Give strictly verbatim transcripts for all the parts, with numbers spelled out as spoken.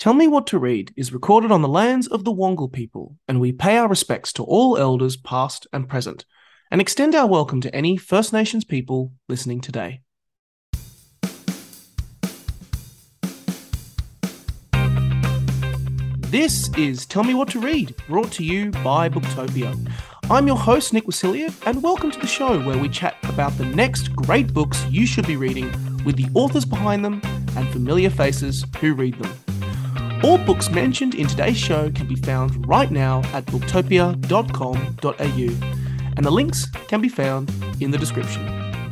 Tell Me What to Read is recorded on the lands of the Wangal people, and we pay our respects to all elders past and present, and extend our welcome to any First Nations people listening today. This is Tell Me What to Read, brought to you by Booktopia. I'm your host, Nick Wasiliev, and welcome to the show where we chat about the next great books you should be reading with the authors behind them and familiar faces who read them. All books mentioned in today's show can be found right now at booktopia dot com dot a u, and the links can be found in the description.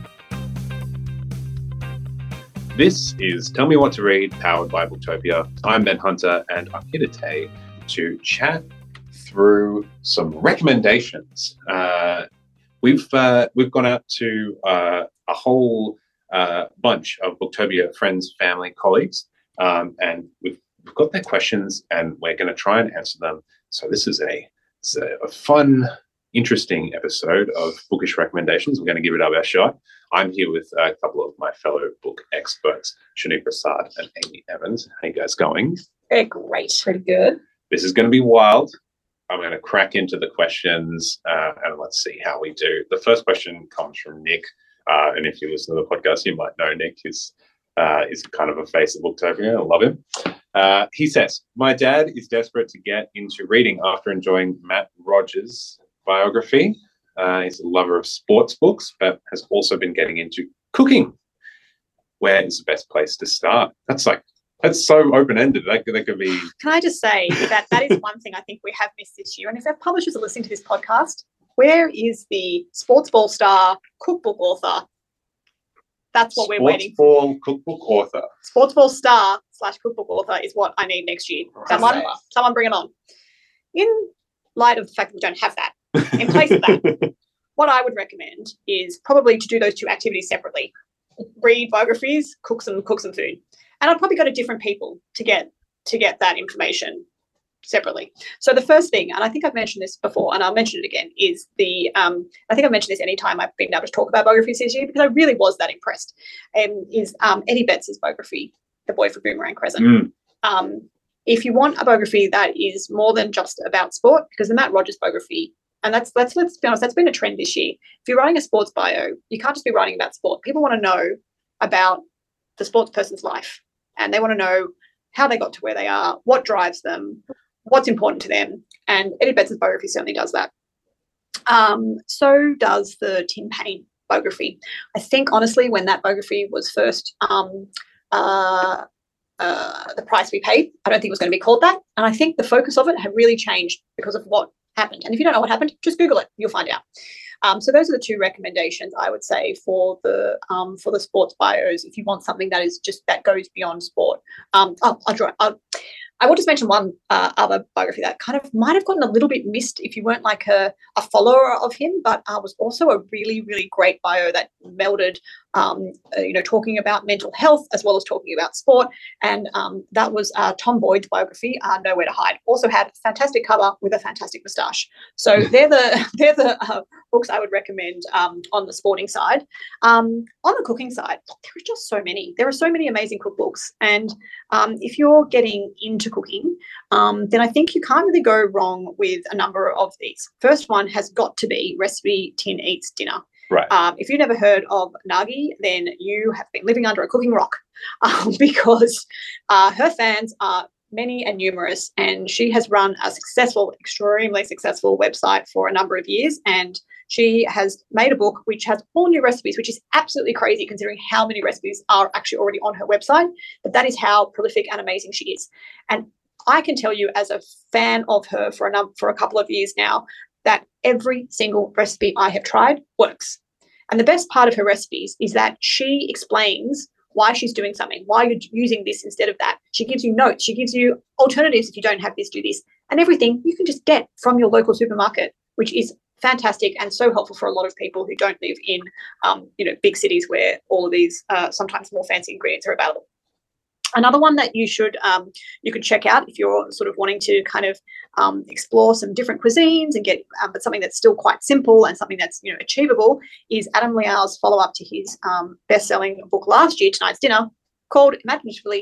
This is Tell Me What to Read, powered by Booktopia. I'm Ben Hunter, and I'm here today to chat through some recommendations. Uh, we've uh, we've gone out to uh, a whole uh, bunch of Booktopia friends, family, colleagues, um, and we've We've got their questions and we're going to try and answer them. So this is a, it's a, a fun, interesting episode of Bookish Recommendations. We're going to give it our best shot. I'm here with a couple of my fellow book experts, Shani Prasad and Amy Evans. How you guys going? Very great. Pretty good. This is going to be wild. I'm going to crack into the questions uh, and let's see how we do. The first question comes from Nick. Uh, and if you listen to the podcast, you might know Nick is, uh, is kind of a face of Booktopia. I love him. Uh, he says, my dad is desperate to get into reading after enjoying Matt Rogers' biography. Uh, he's a lover of sports books, but has also been getting into cooking. Where is the best place to start? That's like, that's so open-ended. That, that could be... Can I just say that that is one thing I think we have missed this year. And if our publishers are listening to this podcast, where is the sports ball star cookbook author? That's what we're waiting for. Sports ball cookbook author. Sports ball star slash cookbook author is what I need next year. Someone, someone bring it on. In light of the fact that we don't have that, in place of that, what I would recommend is probably to do those two activities separately. Read biographies, cook some cook some food. And I'd probably go to different people to get to get that information separately. So the first thing, and I think I've mentioned this before, and I'll mention it again, is the, um, I think I've mentioned this anytime I've been able to talk about biographies this year because I really was that impressed, um, is um, Eddie Betts' biography, The Boy from Boomerang Crescent. Mm. Um, if you want a biography that is more than just about sport, because the Matt Rogers biography, and that's, let's, let's be honest, that's been a trend this year. If you're writing a sports bio, you can't just be writing about sport. People want to know about the sports person's life, and they want to know how they got to where they are, what drives them, what's important to them, and Eddie Betts' biography certainly does that. Um, so does the Tim Payne biography. I think, honestly, when that biography was first um, uh, uh, The Price We Paid, I don't think it was going to be called that, and I think the focus of it had really changed because of what happened. And if you don't know what happened, just Google it. You'll find out. Um, so those are the two recommendations I would say for the um, for the sports bios. If you want something that is just that goes beyond sport, um, I'll, I'll draw. I'll, I will just mention one uh, other biography that kind of might have gotten a little bit missed if you weren't like a, a follower of him, but uh, was also a really, really great bio that melded, um, uh, you know, talking about mental health as well as talking about sport. And um, that was uh, Tom Boyd's biography, uh, Nowhere to Hide. Also had a fantastic cover with a fantastic moustache. So they're the they're the uh, books I would recommend um, on the sporting side. Um, on the cooking side, there are just so many. There are so many amazing cookbooks, and um, if you're getting into cooking, um, then I think you can't really go wrong with a number of these. First one has got to be Recipe Tin Eats Dinner. Right. Um, if you've never heard of Nagi, then you have been living under a cooking rock um, because uh, her fans are many and numerous, and she has run a successful, extremely successful website for a number of years, and she has made a book which has all new recipes, which is absolutely crazy considering how many recipes are actually already on her website. But that is how prolific and amazing she is. And I can tell you as a fan of her for a, num- for a couple of years now that every single recipe I have tried works. And the best part of her recipes is that she explains why she's doing something, why you're using this instead of that. She gives you notes. She gives you alternatives if you don't have this, do this. And everything you can just get from your local supermarket, which is fantastic and so helpful for a lot of people who don't live in, um, you know, big cities where all of these uh, sometimes more fancy ingredients are available. Another one that you should um, you could check out if you're sort of wanting to kind of um, explore some different cuisines and get um, but something that's still quite simple and something that's, you know, achievable is Adam Liao's follow-up to his um, best-selling book last year, Tonight's Dinner, called imaginatively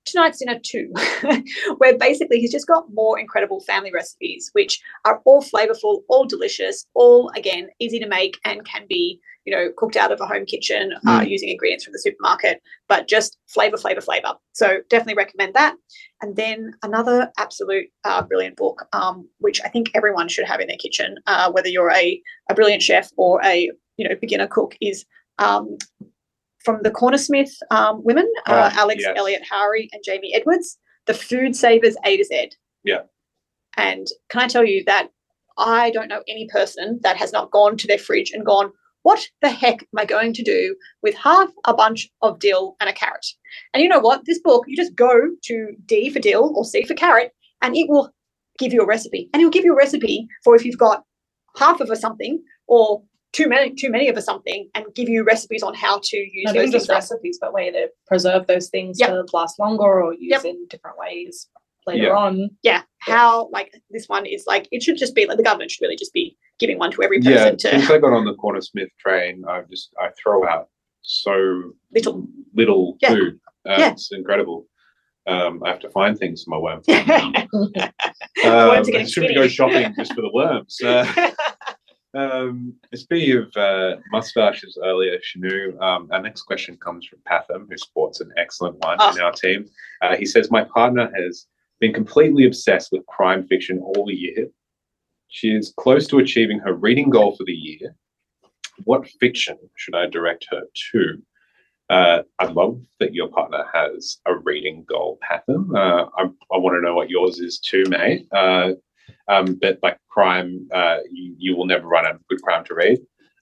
Tonight's Dinner two, where basically he's just got more incredible family recipes, which are all flavorful, all delicious, all, again, easy to make and can be, you know, cooked out of a home kitchen uh, Mm. using ingredients from the supermarket, but just flavor, flavor, flavor. So definitely recommend that. And then another absolute uh, brilliant book, um, which I think everyone should have in their kitchen, uh, whether you're a, a brilliant chef or a, you know, beginner cook, is um, from the Cornersmith um, women, uh, Oh, Alex yes. Elliott Howery and Jamie Edwards, The Food Savers A to Z. Yeah. And can I tell you that I don't know any person that has not gone to their fridge and gone, what the heck am I going to do with half a bunch of dill and a carrot? And you know what? This book, you just go to D for dill or C for carrot, and it will give you a recipe. And it will give you a recipe for if you've got half of a something or too many too many of a something, and give you recipes on how to use Not those even just things up. recipes, but way to preserve those things Yep. to last longer or use Yep. in different ways later Yeah. on. Yeah, how, like, this one is like, it should just be like the government should really just be giving one to every person Yeah, to since I got on the Cornersmith train, I just I throw out so Little. little Yeah. food. Uh, Yeah. It's incredible. Um, I have to find things for my worm. Worms Um, are I getting shouldn't skinny. go shopping just for the worms. Uh, um, speaking of uh, mustaches earlier, Shanu, um, our next question comes from Patham, who sports an excellent one Oh. in our team. Uh, he says, my partner has been completely obsessed with crime fiction all year. She is close to achieving her reading goal for the year. What fiction should I direct her to? Uh, I love that your partner has a reading goal, Patham. Uh, I, I want to know what yours is too, mate. Uh, um, but like crime, uh, you, you will never run out of good crime to read.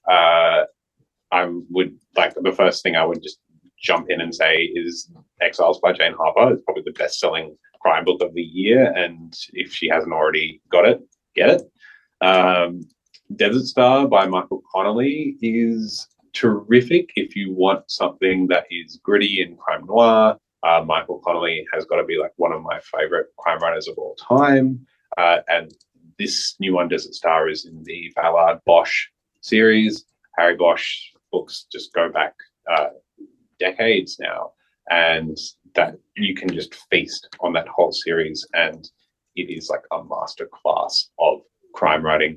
Uh, I would like the first thing I would just jump in and say is Exiles by Jane Harper. It's probably the best-selling crime book of the year, and if she hasn't already got it, get it. Um, Desert Star by Michael Connolly is terrific if you want something that is gritty and crime noir. Uh, Michael Connolly has got to be like one of my favorite crime writers of all time. Uh, and this new one, Desert Star, is in the Ballard Bosch series. Harry Bosch books just go back uh, decades now, and that you can just feast on that whole series, and it is like a masterclass of crime writing.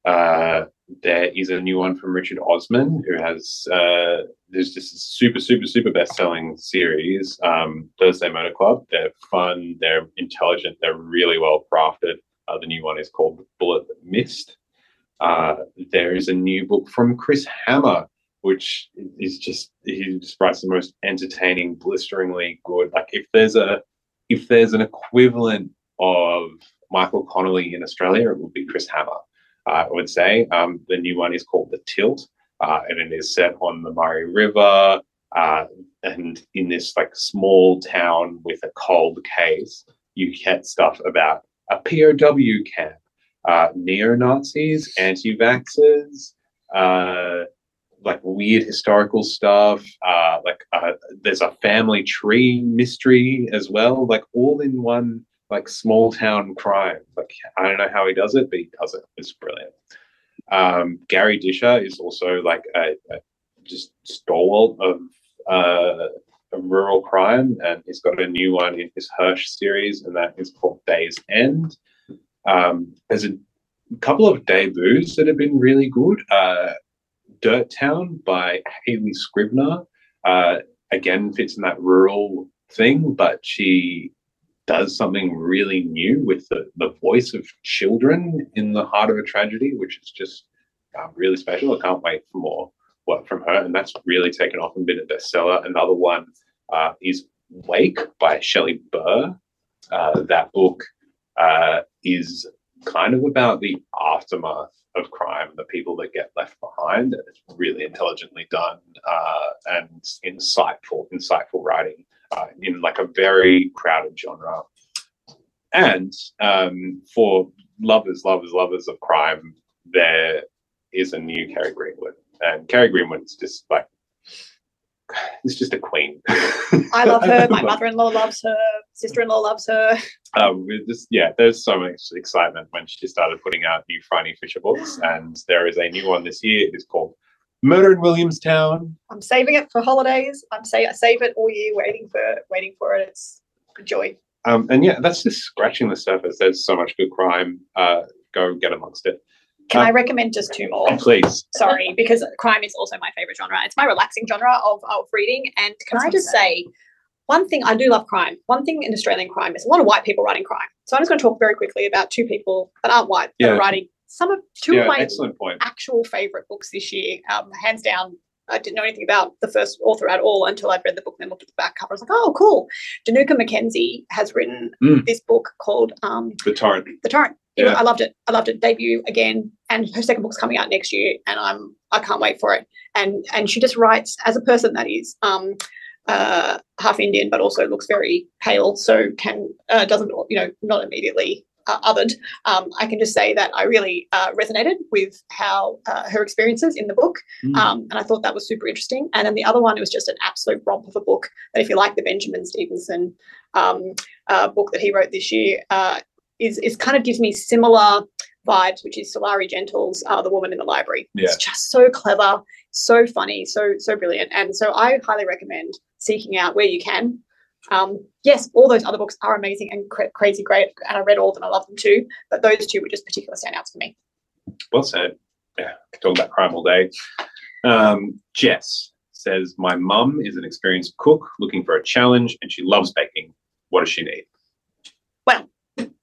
Uh, there is a new one from Richard Osman, who has uh, there's just a super, super, super best-selling series, um, Thursday Motor Club. They're fun, they're intelligent, they're really well crafted. Uh, the new one is called The Bullet That Missed. Uh, there is a new book from Chris Hammer, which is just he just writes the most entertaining, blisteringly good. Like if there's a if there's an equivalent of Michael Connolly in Australia, it would be Chris Hammer. Uh, I would say um, the new one is called The Tilt, uh, and it is set on the Murray River, uh, and in this like small town with a cold case, you get stuff about a P O W camp, uh, neo-Nazis, anti-vaxxers, uh, like weird historical stuff. Uh, like uh, there's a family tree mystery as well, like all in one. Like small town crime. Like I don't know how he does it, but he does it. It's brilliant. Um, Gary Disher is also like a, a just stalwart of uh, a rural crime, and he's got a new one in his Hirsch series, and that is called Day's End. Um, there's a couple of debuts that have been really good. Uh, Dirt Town by Hayley Scribner, uh, again fits in that rural thing, but she does something really new with the, the voice of children in the heart of a tragedy, which is just uh, really special. I can't wait for more work from her, and that's really taken off and been a bestseller. Another one uh, is Wake by Shelley Burr. Uh, that book uh, is kind of about the aftermath of crime, the people that get left behind, and it's really intelligently done uh, and insightful, insightful writing. Uh, in like a very crowded genre. And um, for lovers, lovers, lovers of crime, there is a new Carrie Greenwood. And Carrie Greenwood is just like, it's just a queen. I love her. My mother-in-law loves her. Sister-in-law loves her. Um, just, yeah, there's so much excitement when she started putting out new Franny Fisher books. And there is a new one this year. It's called Murder in Williamstown. I'm saving it for holidays. I'm say I save it all year, waiting for waiting for it. It's Good joy. Um, and yeah, that's just scratching the surface. There's so much good crime. Uh, go get amongst it. Can Uh, I recommend just two more? Please. Sorry, because crime is also my favorite genre. It's my relaxing genre of, of reading. And can That's I just say, one thing, I do love crime. One thing in Australian crime is a lot of white people writing crime. So I'm just going to talk very quickly about two people that aren't white that Yeah. are writing some of two Yeah, of my excellent point. actual favorite books this year. Um, hands down, I didn't know anything about the first author at all until I'd read the book and then looked at the back cover. I was like, oh, cool. Danuka Mackenzie has written Mm. this book called um, The Torrent. The Torrent. You know, Yeah. I loved it. I loved it. Debut again, and her second book's coming out next year, and I'm I can't wait for it. And and she just writes as a person that is um uh half Indian, but also looks very pale, so can uh, doesn't you know not immediately uh, othered. Um, I can just say that I really uh, resonated with how uh, her experiences in the book, Mm. um, and I thought that was super interesting. And then the other one, it was just an absolute romp of a book that if you like the Benjamin Stevenson um, uh, book that he wrote this year. Uh, Is, is kind of gives me similar vibes, which is Solari Gentle's uh, The Woman in the Library. Yeah. It's just so clever, so funny, so so brilliant. And so I highly recommend seeking out where you can. Um, yes, all those other books are amazing and cra- crazy great, and I read all of them. I love them too. But those two were just particular standouts for me. Well said. Yeah, could talk about crime all day. Um, Jess says, my mum is an experienced cook looking for a challenge and she loves baking. What does she need? Well,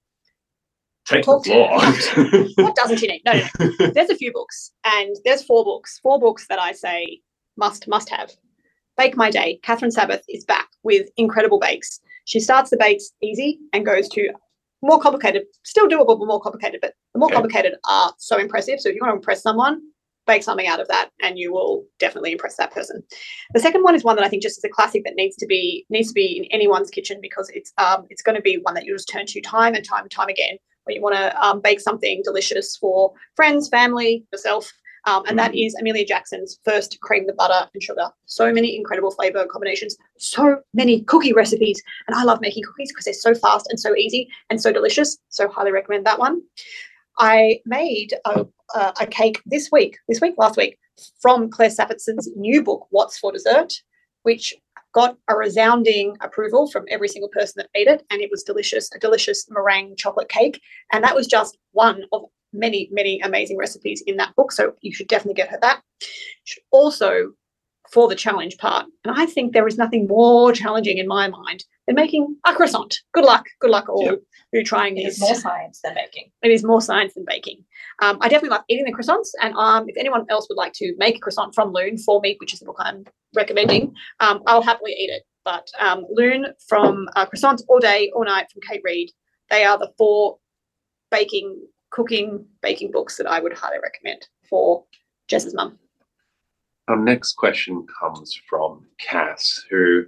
Take talk the floor. what doesn't she need? No, no, no. There's a few books, and there's four books. Four books that I say must must have. Bake My Day. Catherine Sabbath is back with incredible bakes. She starts the bakes easy and goes to more complicated, still doable, but more complicated. But the more Okay. complicated are so impressive. So if you want to impress someone, bake something out of that, and you will definitely impress that person. The second one is one that I think just is a classic that needs to be needs to be in anyone's kitchen, because it's um it's going to be one that you just turn to time and time and time again when you want to um, bake something delicious for friends, family, yourself. Um, and that is Amelia Jackson's First Cream the Butter and Sugar. So many incredible flavor combinations, so many cookie recipes. And I love making cookies because they're so fast and so easy and so delicious. So highly recommend that one. I made a, a, a cake this week, this week, last week, from Claire Saffetson's new book, What's for Dessert, which got a resounding approval from every single person that ate it. And it was delicious, a delicious meringue chocolate cake. And that was just one of many, many amazing recipes in that book. So you should definitely get her that. You should also, for the challenge part, and I think there is nothing more challenging in my mind than making a croissant. Good luck. Good luck all Yep. who are trying It this. is more science than baking. It is more science than baking. Um, I definitely love eating the croissants. And um, if anyone else would like to make a croissant from Loon for me, which is the book I'm recommending, um, I'll happily eat it. But um, Loon from uh, Croissants All Day, All Night from Kate Reid, they are the four baking, cooking, baking books that I would highly recommend for Jess's mum. Our next question comes from Cass, who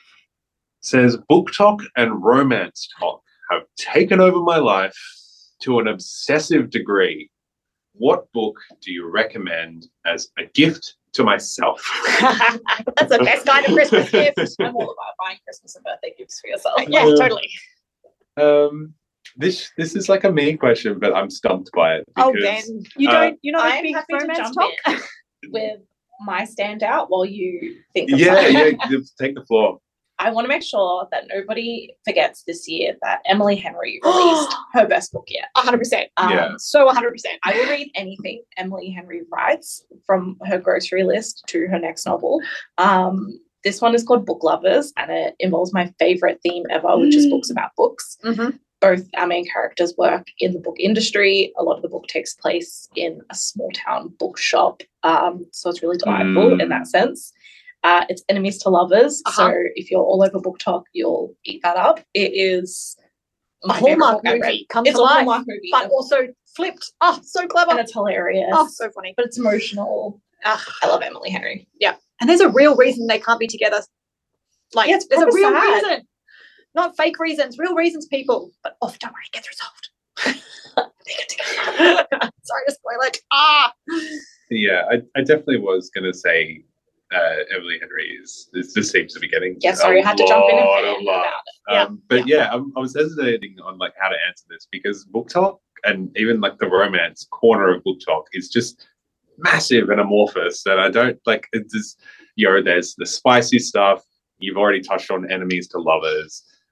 says, book talk and romance talk have taken over my life to an obsessive degree. What book do you recommend as a gift to myself? That's the best kind of Christmas gift. I'm all about buying Christmas and birthday gifts for yourself. Yeah, Uh, totally. Um, this this is like a me question, but I'm stumped by it. Oh, because, Ben, you uh, don't, you're not a I'm big happy to romance jump talk? in with my standout while you think of Yeah, mine. yeah, just take the floor. I want to make sure that nobody forgets this year that Emily Henry released her best book yet. one hundred percent. Um, Yeah. So one hundred percent. I will read anything Emily Henry writes, from her grocery list to her next novel. Um, this one is called Book Lovers, and it involves my favorite theme ever, which is Mm. books about books. Mm-hmm. Both our main characters work in the book industry. A lot of the book takes place in a small town bookshop, um, so it's really delightful Mm. in that sense. Uh, it's Enemies to Lovers, Uh-huh. so if you're all over book talk, you'll eat that up. It is A my favourite Hallmark book I read. movie comes It's to a life, Hallmark movie, but also flipped. Oh, so clever. and it's hilarious. Oh, so funny. But it's emotional. Ah, I love Emily Henry. and there's a real reason they can't be together. Like, Yeah, it's there's a proper real sad. reason. Not fake reasons, real reasons, people. But oh, don't worry, it gets resolved. They get together. Sorry to spoil it. Ah. Yeah, I, I definitely was going to say uh, Emily Henry is, this just seems to be getting Yeah, sorry, a I had to jump in and lot, fill a you lot. about it. Yeah, Um, but yeah, I'm, I was hesitating on like how to answer this because book talk and even like the romance corner of book talk is just massive and amorphous. And I don't like it's just, you know, there's the spicy stuff. You've already touched on enemies to lovers.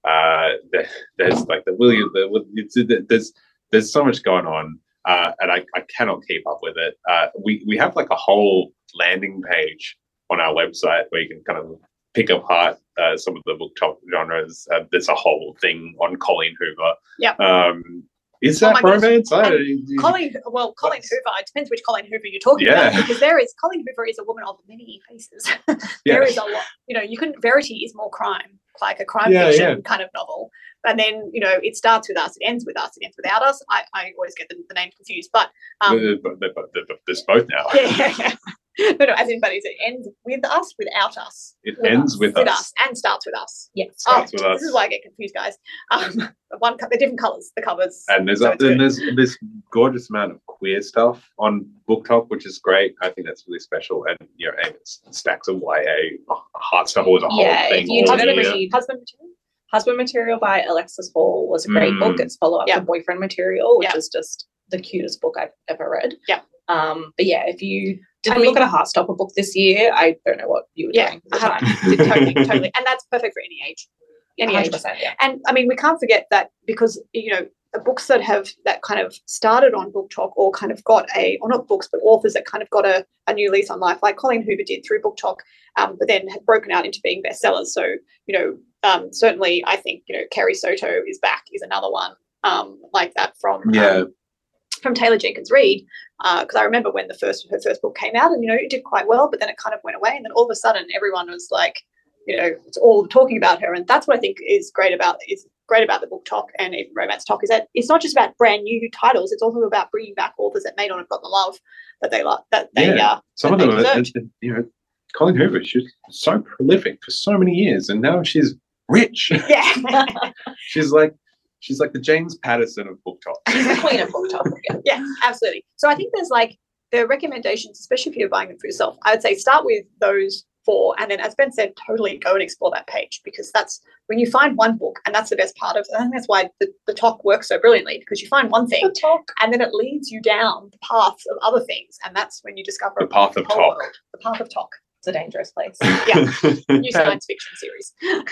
Uh, there, there's like the William. The, it's, there's there's so much going on, uh, and I, I cannot keep up with it. Uh, we we have like a whole landing page on our website where you can kind of pick apart uh, some of the book top genres. Uh, there's a whole thing on Colleen Hoover. Yeah. Um, is Oh that my gosh. romance? I, And Colleen, well, Colleen What's- Hoover, it depends which Colleen Hoover you're talking Yeah. about, because there is, Colleen Hoover is a woman of many faces. There Yeah. is a lot, you know, you can, Verity is more crime, like a crime Yeah, fiction yeah. kind of novel. And then, you know, it starts with us, it ends with us, it ends without us. I, I always get the, the names confused, but um, They're- they're- they're- they're- there's both now. yeah. No, no, as in, but is it ends with us, without us? It With ends us. with With us. us, and starts with us. Yes. Oh, Starts with us. this is why I get confused, guys. Um, the one, co- they're different colours, the covers. And there's So a, it's good. and there's this gorgeous amount of queer stuff on BookTok, which is great. I think that's really special. And you know, and it's stacks of Y A. Oh, Heartstopper was a whole Yeah, thing. if you all didn't year. read Husband material? Husband Material by Alexis Hall was a great Mm. book. It's follow up Yeah. to Boyfriend Material, which Yeah. is just the cutest book I've ever read. Yeah. Um, but yeah, if you didn't I mean- look at a Heartstopper book this year, I don't know what you were Yeah, doing at I the have- time. totally, totally. And that's perfect for any age. Any one age. hundred percent, yeah. And I mean, we can't forget that because, you know, the books that have that kind of started on Book Talk or kind of got a, or not books, but authors that kind of got a, a new lease on life, like Colleen Hoover did through Book Talk, um, but then had broken out into being bestsellers. So, you know, um, certainly I think, you know, Kerry Soto is back is another one um, like that from Yeah. um, from Taylor Jenkins Reid. Because I remember when the first her first book came out, and you know, it did quite well, but then it kind of went away, and then all of a sudden everyone was like, you know, it's all talking about her, and that's what I think is great about is great about the Book Talk and even Romance Talk is that it's not just about brand new titles; it's also about bringing back authors that may not have got the love that they love that they Yeah. uh, Some of that them, they are, deserved. uh, you know, Colleen Hoover, she was so prolific for so many years, and now she's rich. Yeah, she's like, she's like the James Patterson of Book Talk. She's the queen of Book Talk. Yeah. yeah, absolutely. So I think there's like the recommendations, especially if you're buying them for yourself. I would say start with those four, and then as Ben said, totally go and explore that page because that's when you find one book, and that's the best part of it. I think that's why the, the talk works so brilliantly because you find one thing The talk. and then it leads you down the path of other things, and that's when you discover The path of whole talk. world. The path of talk. It's a dangerous place. Yeah, new science fiction series.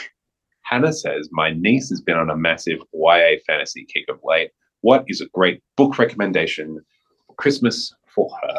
Hannah says, my niece has been on a massive Y A fantasy kick of late. What is a great book recommendation for Christmas for her?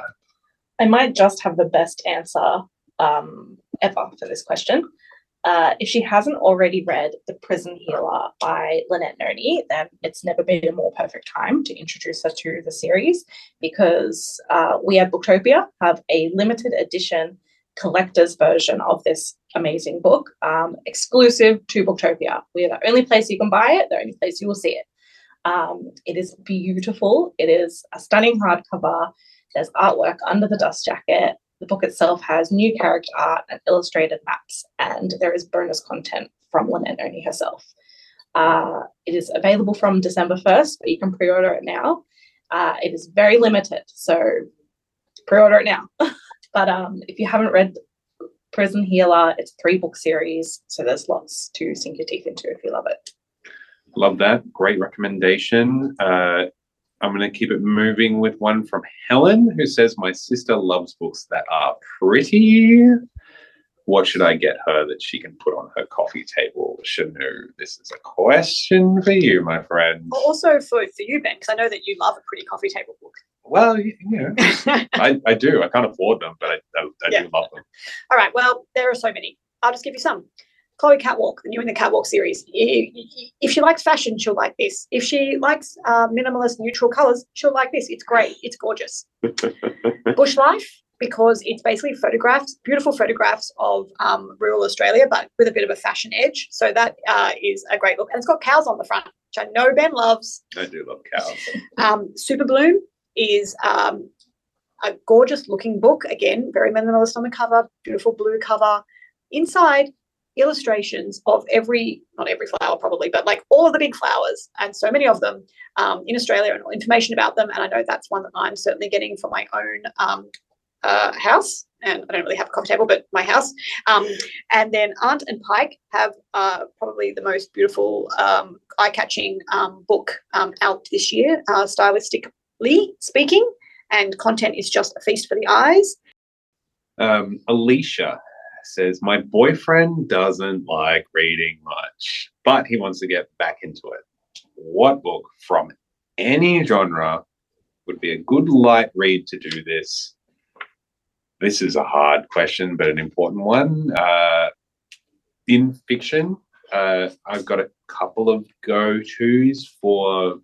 I might just have the best answer um, ever for this question. Uh, if she hasn't already read The Prison Healer by Lynette Noni, then it's never been a more perfect time to introduce her to the series because uh, we at Booktopia have a limited edition collector's version of this amazing book, um, exclusive to Booktopia. We are the only place you can buy it, the only place you will see it. Um, it is beautiful. It is a stunning hardcover. There's artwork under the dust jacket. The book itself has new character art and illustrated maps, and there is bonus content from Lynette Noni herself. Uh, it is available from December first, but you can pre-order it now. Uh, it is very limited, so pre-order it now. But um, if you haven't read Prison Healer, it's a three-book series, so there's lots to sink your teeth into if you love it. Love that. Great recommendation. Uh, I'm going to keep it moving with one from Helen, who says, my sister loves books that are pretty. What should I get her that she can put on her coffee table? Shanu, this is a question for you, my friend. But also for, for you, Ben, because I know that you love a pretty coffee table book. Well, you know, I, I do. I can't afford them, but I, I, I Yeah. do love them. All right, well, there are so many. I'll just give you some. Chloe Catwalk, the new in the Catwalk series. I- I- If she likes fashion, she'll like this. If she likes uh, minimalist, neutral colors, she'll like this. It's great. It's gorgeous. Bush Life, because it's basically photographs, beautiful photographs of um, rural Australia, but with a bit of a fashion edge. So that uh, is a great look. And it's got cows on the front, which I know Ben loves. I do love cows. Um, Super Bloom is um, a gorgeous looking book. Again, very minimalist on the cover, beautiful blue cover. Inside, illustrations of every, not every flower probably, but like all of the big flowers and so many of them um, in Australia and information about them. And I know that's one that I'm certainly getting for my own um, uh, house. And I don't really have a coffee table, but my house. Um, and then Aunt and Pike have uh, probably the most beautiful, um, eye-catching um, book um, out this year, uh, stylistically speaking, and content is just a feast for the eyes. Um, Alicia says, my boyfriend doesn't like reading much, but he wants to get back into it. What book from any genre would be a good light read to do this? This is a hard question, but an important one. Uh, in fiction, uh, I've got a couple of go-tos for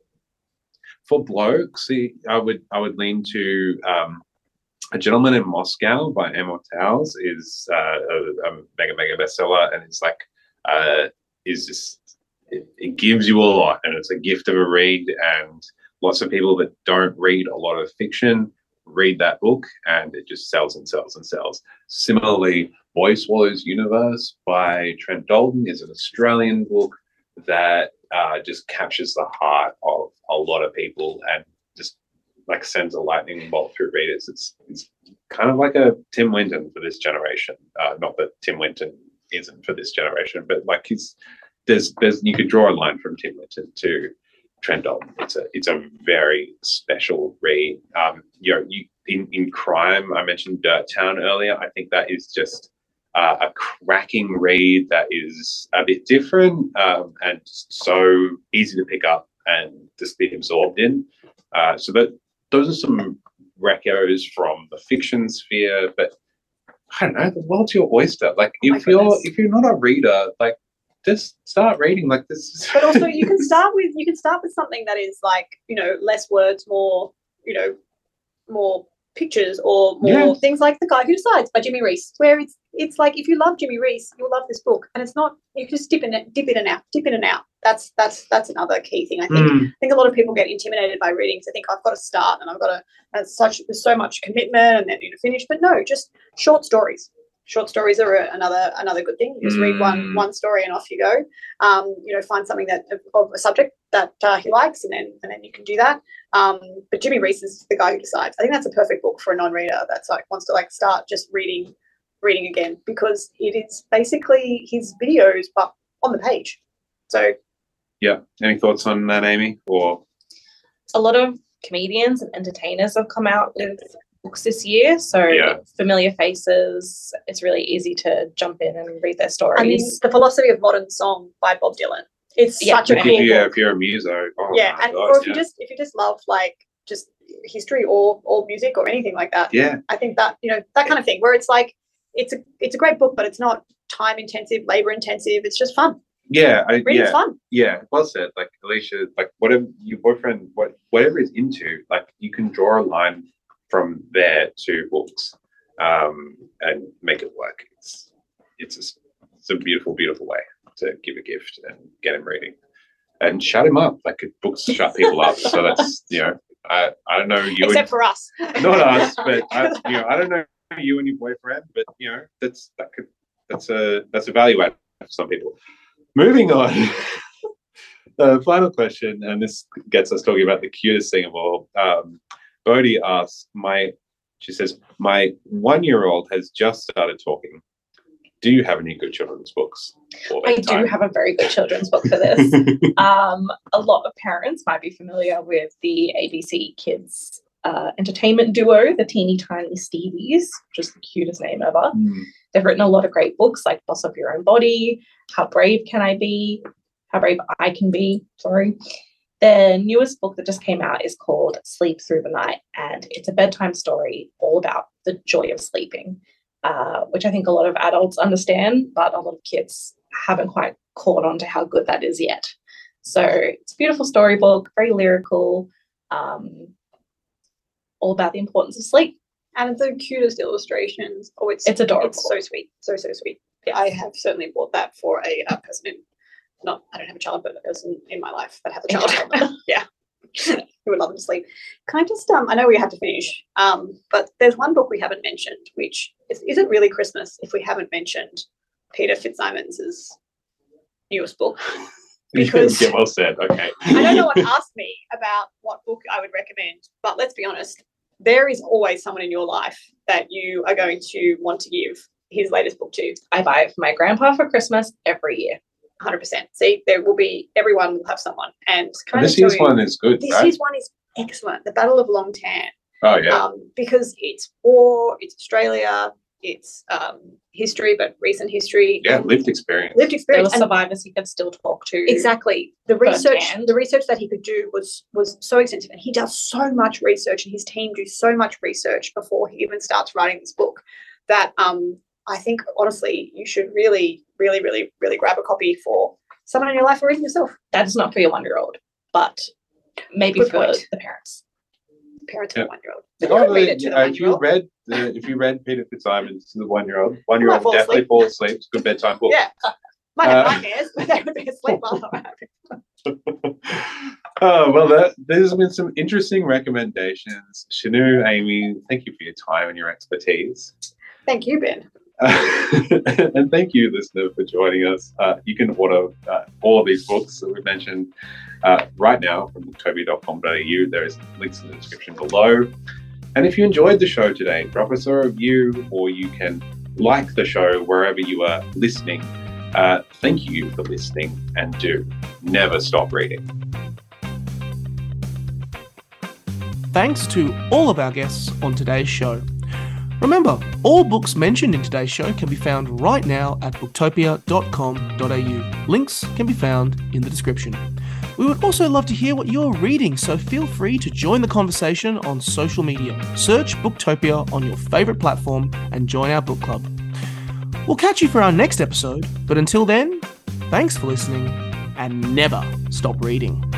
for blokes. I would I would lean to um, A Gentleman in Moscow by Amor Towles is uh, a, a mega mega bestseller, and it's like uh, is just it, it gives you a lot, and it's a gift of a read. And lots of people that don't read a lot of fiction read that book, and it just sells and sells and sells. Similarly, Boy Swallows Universe by Trent Dalton is an Australian book that uh, just captures the heart of a lot of people and just like sends a lightning bolt through readers. It's it's kind of like a Tim Winton for this generation. Uh, not that Tim Winton isn't for this generation, but like he's there's there's you could draw a line from Tim Winton to Trent Dalton. It's a it's a very special read. Um, you know, you in, in crime, I mentioned Dirt Town earlier. I think that is just uh, a cracking read that is a bit different um, and so easy to pick up and just be absorbed in. Uh, so that those are some recos from the fiction sphere. But I don't know, the world's your oyster. Like Oh if my you're goodness. if you're not a reader, like just start reading. Like this. But also you can start with you can start with something that is like, you know, less words, more, you know, more pictures or more Yeah. things like The Guy Who Decides by Jimmy Reese, where it's it's like if you love Jimmy Reese, you'll love this book. And it's not you can just dip in it, dip in and out, dip in and out. That's that's that's another key thing. I think Mm. I think a lot of people get intimidated by reading to think I've got to start and I've got to and such there's so much commitment and then you to finish. But no, just short stories. Short stories are a- another another good thing. You just read one Mm. one story and off you go. Um, you know, find something that of a subject that uh, he likes, and then and then you can do that. Um, but Jimmy Reese is The Guy Who Decides. I think that's a perfect book for a non-reader that's like wants to like start just reading reading again, because it is basically his videos but on the page. So Yeah. Any thoughts on that, Amy? Or A lot of comedians and entertainers have come out with books this year, so Yeah. familiar faces. It's really easy to jump in and read their stories. I mean, The Philosophy of Modern Song by Bob Dylan. It's Yeah, such a if, cool you, book. if you're a muso, oh Yeah, my and God, or if yeah. you just if you just love like just history or or music or anything like that. yeah, I think that, you know, that kind of thing where it's like it's a it's a great book, but it's not time intensive, labor intensive. It's just fun. yeah, I, Reading's yeah, fun. yeah. Well said. Like Alicia, like whatever your boyfriend, what whatever is into, like you can draw a line from there to books, um, and make it work. It's it's a, it's a beautiful, beautiful way to give a gift and get him reading, and shut him up. Like books shut people up. So that's you know, I I don't know you. Except and, for us. not us, but I, you know, I don't know you and your boyfriend, but you know, that's that could that's a that's a value add for some people. Moving on. The final question, and this gets us talking about the cutest thing of all. Um, Bodhi asks, "My," she says, "My one-year-old has just started talking. Do you have any good children's books?" for I bedtime?" do have a very good children's book for this. Um, a lot of parents might be familiar with the A B C Kids uh, entertainment duo, the Teeny Tiny Stevies, which is the cutest name ever. Mm. They've written a lot of great books like Boss of Your Own Body, How Brave Can I Be, How Brave I Can Be, sorry. Their newest book that just came out is called Sleep Through the Night, and it's a bedtime story all about the joy of sleeping, uh, which I think a lot of adults understand, but a lot of kids haven't quite caught on to how good that is yet. So it's a beautiful storybook, very lyrical, um, all about the importance of sleep. And the cutest illustrations. Oh, it's It's adorable. It's so sweet, so so sweet. Yeah, I have certainly bought that for a, a person in, not I don't have a child, but a person in my life that has a child. Yeah, who would love them to sleep. Can I just um? I know we have to finish. Um, but there's one book we haven't mentioned, which is, isn't really Christmas if we haven't mentioned Peter Fitzsimons's newest book. Because yeah, well said. Okay. I know no one asked me about what book I would recommend, but let's be honest, there is always someone in your life that you are going to want to give his latest book to. I buy it for my grandpa for Christmas every year. one hundred percent. See, there will be, everyone will have someone. And can I This just tell year's you, one is good, this right? year's one is excellent. The Battle of Long Tan. Oh yeah. Um, because it's war, it's Australia, it's um, history, but recent history. Yeah, lived experience. Lived There experience. were And survivors he could still talk to. exactly. The research firsthand. the research that he could do was was so extensive, and he does so much research, and his team do so much research before he even starts writing this book that um, I think honestly you should really, really, really, really grab a copy for someone in your life or even yourself. That's not for your one-year-old, but maybe Good for point. the parents. Parents Yeah. of a one-year-old. Oh, You could read it to the uh, if you one-year-old. read the, if you read Peter Fitzsimons to the one-year-old, one-year-old fall definitely asleep. fall asleep. It's a good bedtime book. Yeah. Might have Uh, nightmares, but they would be asleep while they were having. Oh, well, that, there's been some interesting recommendations. Shanu, Amy, thank you for your time and your expertise. Thank you, Ben. Uh, and thank you, listener, for joining us. Uh, you can order uh, all of these books that we've mentioned uh, right now from booktopia dot com dot a u. There is links in the description below. And if you enjoyed the show today, drop us a review, or you can like the show wherever you are listening. Uh, thank you for listening, and do never stop reading. Thanks to all of our guests on today's show. Remember, all books mentioned in today's show can be found right now at booktopia dot com dot a u. Links can be found in the description. We would also love to hear what you're reading, so feel free to join the conversation on social media. Search Booktopia on your favourite platform and join our book club. We'll catch you for our next episode, but until then, thanks for listening and never stop reading.